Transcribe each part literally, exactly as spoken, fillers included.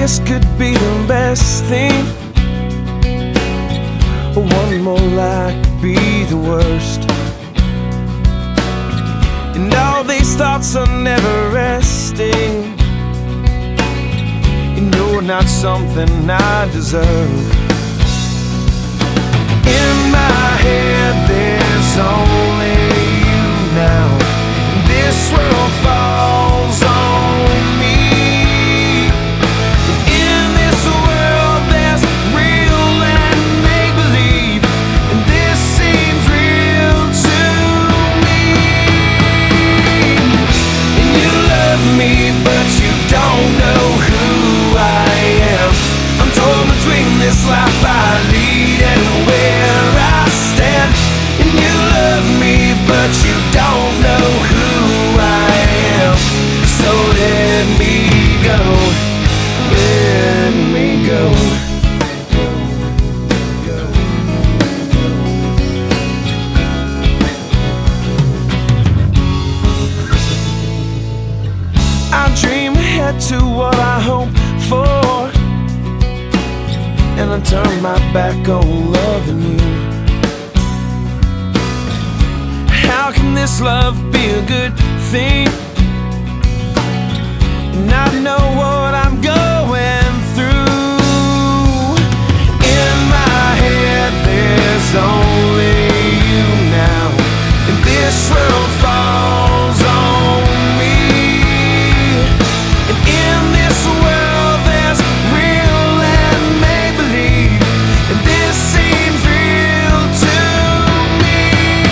this could be the best thing, or one more lie could be the worst. And all these thoughts are never resting, and you're not something I deserve. In my head there's only you now, and this world falls on me. In this world there's real and make-believe, and this seems real to me. And you love me but you don't know who I am. I'm torn between this life I lead and where I stand. And you love me but you don't know who I am. So let me go, let me go. I dream ahead to what I hope for, and I turn my back on loving you. How can this love be a good thing? And I know what I'm going through. In my head there's only you now, and this world falls on me. And in this world there's real and make-believe, and this seems real to me.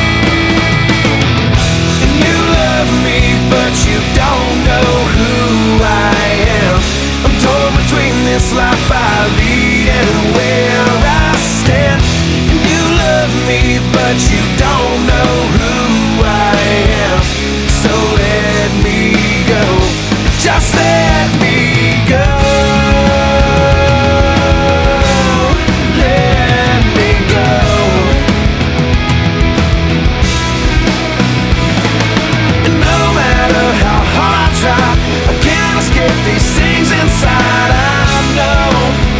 And you love me but you don't know who I am. I'm torn between this life I lead and where I stand. And you love me but you don't know who I am. So let me go, just let me go. Let me go. And no matter how hard I try, I can't escape these things inside. I know,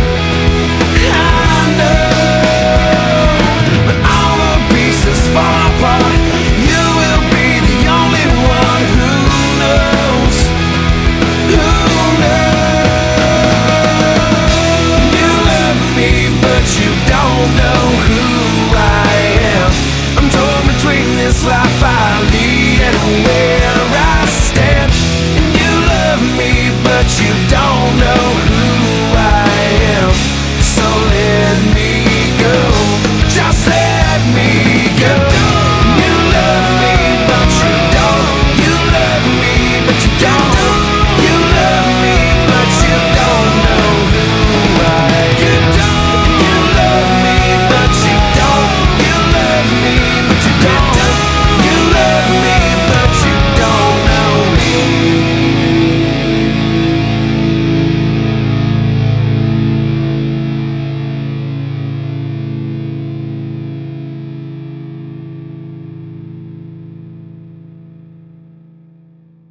I know. When all the pieces fall apart, you will be the only one who knows, who knows. You love me but you don't know who I am. I'm torn between this life I lead and where